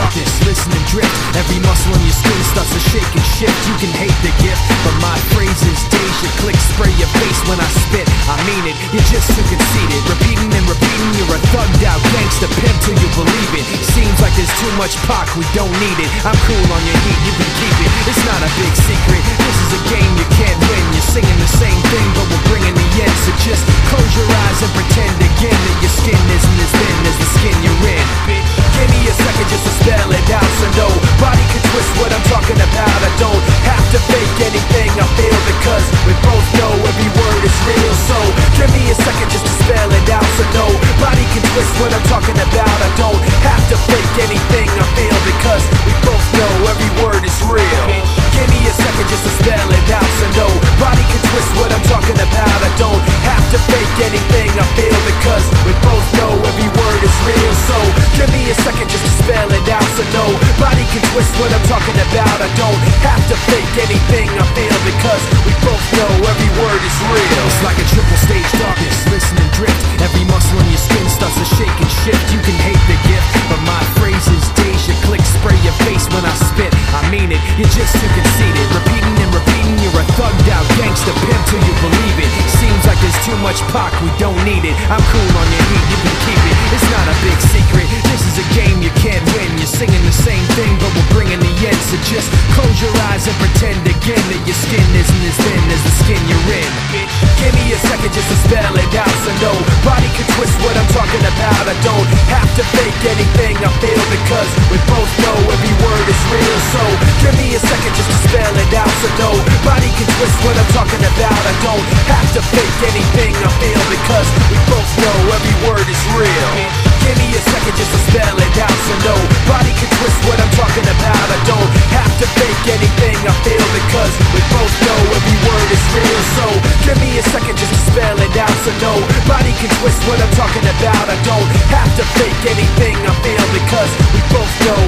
darkness, listen and drift. Every muscle in your skin starts to shake and shift. You can hate the gift, but my phrase is deja. Click, spray your face when I spit. I mean it, you're just too conceited. Repeating and repeating, you're a thugged out gangster pimp till you believe it. Seems like there's too much Pac, we don't need it. I'm cool on your heat, you can keep it. It's not a big secret, this is a game you can't win. You're singing the same thing, but we're bringing the end. So just close your eyes and pretend again that your skin isn't as thin as the skin you're in. Give me a second just to spell it out, so nobody can twist what I'm talking about. I don't have to fake anything I feel, because we both know every word is real. So give me a second just to spell it out, so nobody can twist what I'm talking about. I don't have to fake anything I feel, because we both know every word is real. Give me a second just to spell it out, so nobody can twist what I'm talking about. I don't have to fake anything I feel, because we both know every word is real. So give me a second just to spell it out, so nobody can twist what I'm talking about. I don't have to fake anything I feel, because we both know every word is real. It's like a triple stage darkness, listen and drift. Every muscle in your skin starts to shake and shift. You can hate the gift, but my phrase is deja. Click, spray your face when I spit. I mean it, you're just too conceited. Repeating and repeating, you're a thugged out gangster pimp till you believe it. Seems like there's too much Pac, we don't need it. I'm cool on your heat, you can keep it. It's not a big secret, this is a game you can't win. You're singing the same thing, but we're bringing the end. So just close your eyes and pretend again that your skin isn't as thin as the skin you're in. Give me a second just to spell it out, so nobody can twist what I'm talking about. I don't have to fake anything I feel, because we both know every word is real. So give me a second just to spell it out, so nobody can twist what I'm talking about. I don't have to fake anything I feel, because we both know every word is real. Give me a second just to spell it out, so nobody can twist what I'm talking about. I don't have to fake anything I feel, because we both know every word is real. So give me a second just to spell it out, so nobody can twist what I'm talking about. I don't have to fake anything I feel, because we both know